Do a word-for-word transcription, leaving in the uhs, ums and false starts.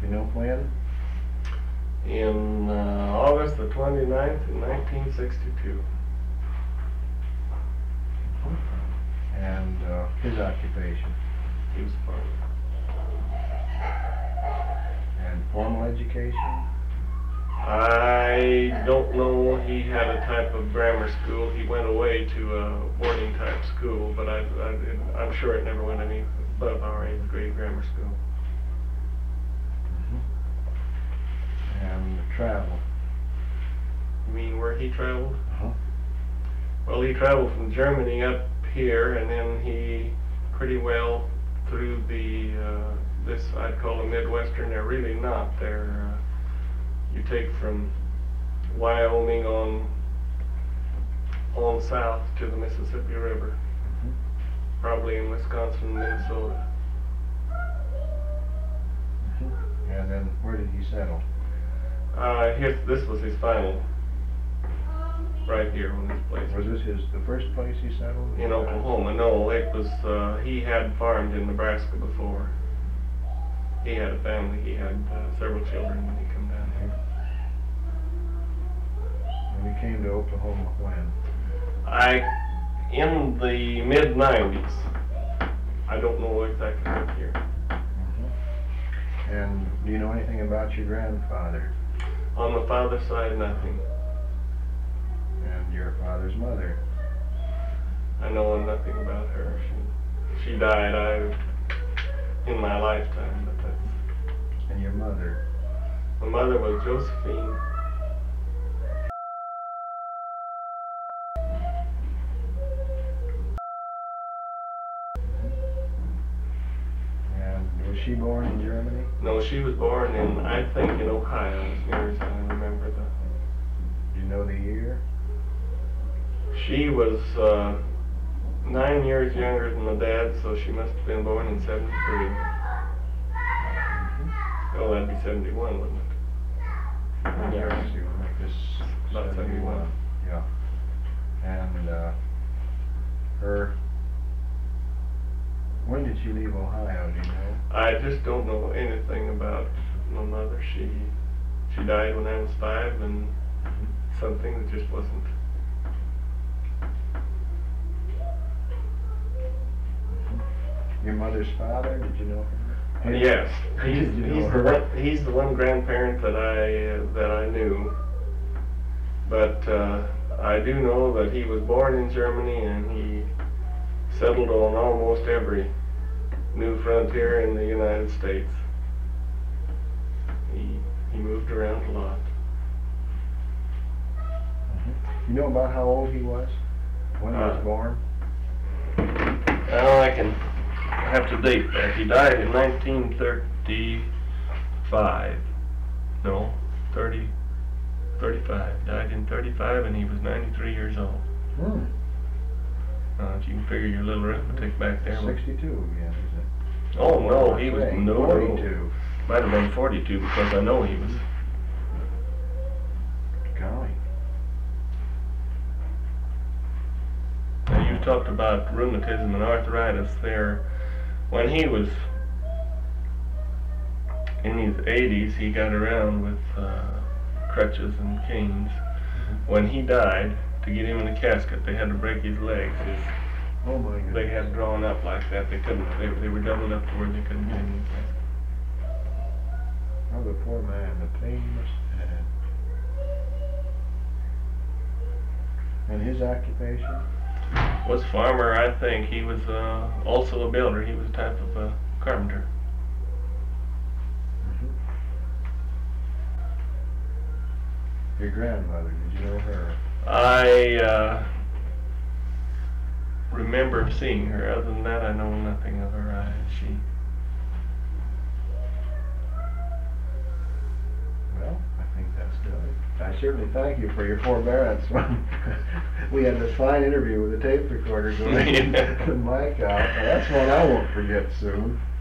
You know when? In uh, August the twenty-ninth in nineteen sixty-two. And uh, his occupation? He was a farmer. And formal education? I don't know. He had a type of grammar school. He went away to a boarding type school, but I, I, I'm sure it never went any above our eighth grade grammar school. Mm-hmm. And travel? You mean where he traveled? Uh-huh. Well, he traveled from Germany up here, and then he pretty well through the, uh, this I'd call a Midwestern. They're really not. They're, uh, you take from Wyoming on, on south to the Mississippi River, Mm-hmm. probably in Wisconsin and Minnesota. Mm-hmm. And then where did he settle? Uh, his, this was his final, right here on this place. Was this his, the first place he settled? In Oklahoma. No, it was, uh, he had farmed in Nebraska before. He had a family. He had uh, several children when he came down here. And he came to Oklahoma when? I, in the mid nineties. I don't know exactly what year. Mm-hmm. And do you know anything about your grandfather? On the father's side, nothing. And your father's mother? I know nothing about her. She, she died I, in my lifetime, but that's... And your mother? My mother was Josephine. And was she born in Germany? No, she was born in, I think, in Ohio, as near as I remember the... Do you know the year? She was uh, nine years younger than my dad, so she must have been born in seventy-three. Mm-hmm. Oh, that'd be seventy-one, wouldn't it? Yeah, she would make this About seventy-one. Yeah. And uh, her, when did she leave Ohio, do you know? I just don't know anything about my mother. She she died when I was five, and something that just wasn't. Your mother's father, did you know him? Yes, he's, Did you know he's, the her? one, he's the one grandparent that I uh, that I knew. But uh, I do know that he was born in Germany, and he settled on almost every new frontier in the United States. He he moved around a lot. Mm-hmm. You know about how old he was when he Uh, was born? Well, I can have to date that. He died in nineteen thirty-five. No, thirty, thirty-five. Died in thirty-five, and he was ninety-three years old. Hmm. Uh, if you can figure your little arithmetic back there. sixty-two again, is it? Oh no, he was Say, no, forty-two. might have been forty-two because I know he was. Golly. Now you talked about rheumatism and arthritis there. When he was in his eighties, he got around with uh, crutches and canes. When he died, to get him in a casket, they had to break his legs. His, Oh my goodness. they had drawn up like that. They couldn't. They, they were doubled up to where they couldn't get him in the casket. Oh, the poor man, the pain he must have had. And his occupation? Was farmer, I think. He was uh, also a builder. He was a type of a carpenter. Mm-hmm. Your grandmother, did you know her? I uh, remember seeing her. Other than that, I know nothing of her. I, she. Well, I think that's good. I certainly thank you for your forbearance when we had this fine interview with the tape recorder going and the mic out. Now, that's one I won't forget soon.